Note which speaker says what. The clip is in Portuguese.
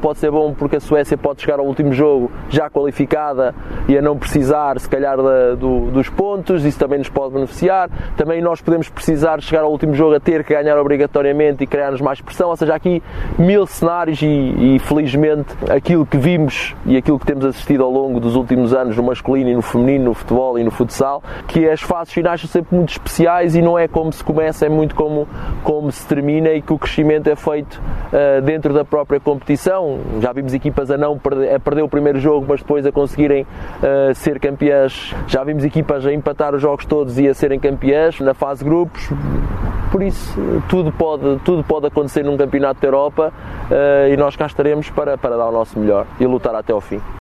Speaker 1: pode ser bom porque a Suécia pode chegar ao último jogo já qualificada e a não precisar, se calhar, dos pontos, isso também nos pode beneficiar. Também nós podemos precisar chegar ao último jogo a ter que ganhar obrigatoriamente e criar-nos mais pressão, ou seja, há aqui 1000 cenários e felizmente aquilo que vimos e aquilo que temos assistido ao longo dos últimos anos no masculino e no feminino, no futebol e no futsal, que as fases finais são sempre muito especiais e não é como se começa, é muito como se termina, e que o crescimento é feito dentro da própria competição. Já vimos equipas a perder o primeiro jogo, mas depois a conseguirem ser campeãs. Já vimos equipas a empatar os jogos todos e a serem campeãs na fase de grupos. Por isso, tudo pode acontecer num campeonato da Europa, e nós cá estaremos para dar o nosso melhor e lutar até ao fim.